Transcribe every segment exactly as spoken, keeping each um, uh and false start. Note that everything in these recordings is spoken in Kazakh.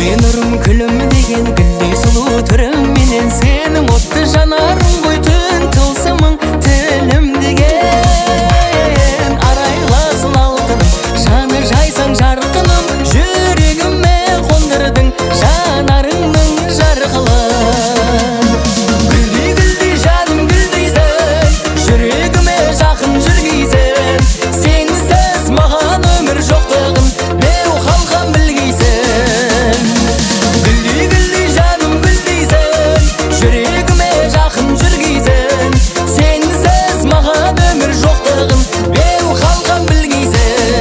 Гүлдей нұрым күлім деген гүлдей сұлу түрім менен сенің отты жанарың ғой түн тылсымың тілім деген арайласың алтыным жаны жайсаң жарқыным жүрегіме қондырдың жанарыңның жарқылын гүлдей гүлдей жаным гүлдейсің жүрегіме жақын жүргейсің сенсіз маған өмір жоқтығын беу қалқам білгейсің гүлдей гүлдей жаным гүлдейсің жүрегіме жақын жүргейсің сенсіз маған өмір жоқтығын беу қалқам білгейсің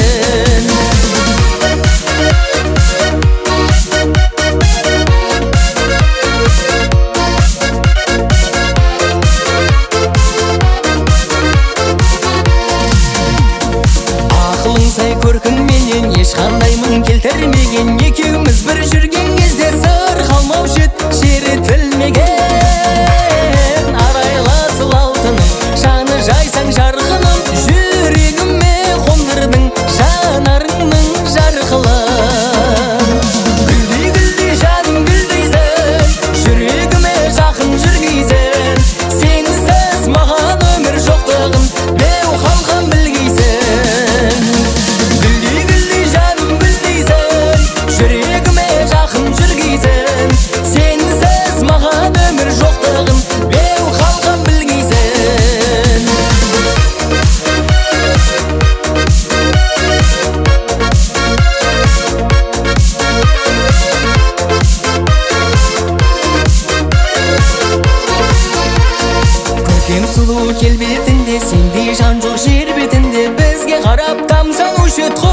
ақылың сай көркің менен ешқандай мұң келтірмеген екеуміз бір жүрген кезде сыр қалмаушы еді шертілмеген арайласыл алтыным жаны жайсаң жарқыным жүрегіме қондырдың жанарыңның жарқылын гүлдей гүлдей жаным гүлдейсің жүрегіме жақын жүргейсің сенсіз маған өмір жоқтығын беу қалқам білгейсің гүлдей гүлдей жаным гүлдейсің жүрегіме жақын жүргейсің сенсіз маған өмір жоқтығын беу қалқам білгейсің көркем сұлу келбетінде сендей жан жоқ жер бетінде бізге қарап тамсанушы еді